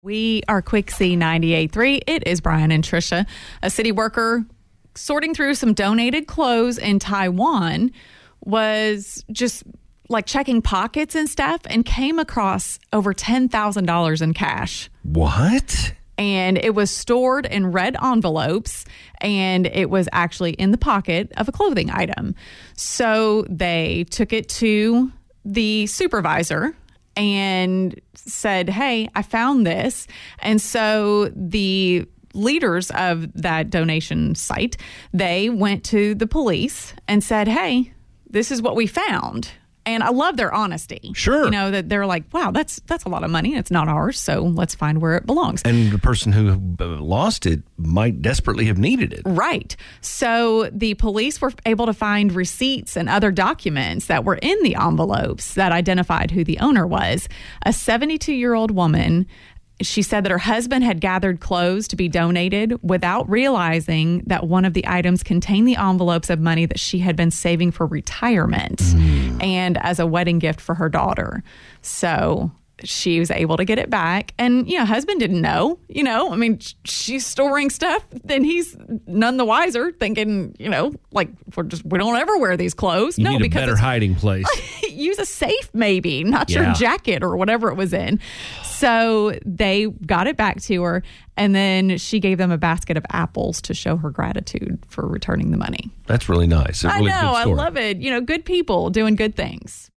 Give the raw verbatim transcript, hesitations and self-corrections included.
We are Quick C ninety-eight point three. It is Brian and Trisha. A city worker sorting through some donated clothes in Taiwan was just like checking pockets and stuff and came across over ten thousand dollars in cash. What? And it was stored in red envelopes, and it was actually in the pocket of a clothing item. So they took it to the supervisor and said, hey, I found this. And so the leaders of that donation site, they went to the police and said, hey, this is what we found. And I love their honesty. Sure. You know, that they're like, wow, that's that's a lot of money. It's not ours. So let's find where it belongs. And the person who lost it might desperately have needed it. Right. So the police were able to find receipts and other documents that were in the envelopes that identified who the owner was. A seventy-two-year-old woman. She said that her husband had gathered clothes to be donated without realizing that one of the items contained the envelopes of money that she had been saving for retirement mm. and as a wedding gift for her daughter. So she was able to get it back. And, you know, husband didn't know, you know, I mean, she's storing stuff. Then he's none the wiser thinking, you know, like we're just, we don't ever wear these clothes. You no, need a because better hiding place. Use a safe, maybe, not yeah. your jacket or whatever it was in. So they got it back to her, and then she gave them a basket of apples to show her gratitude for returning the money. That's really nice. It's I really know. good I story. love it. You know, good people doing good things.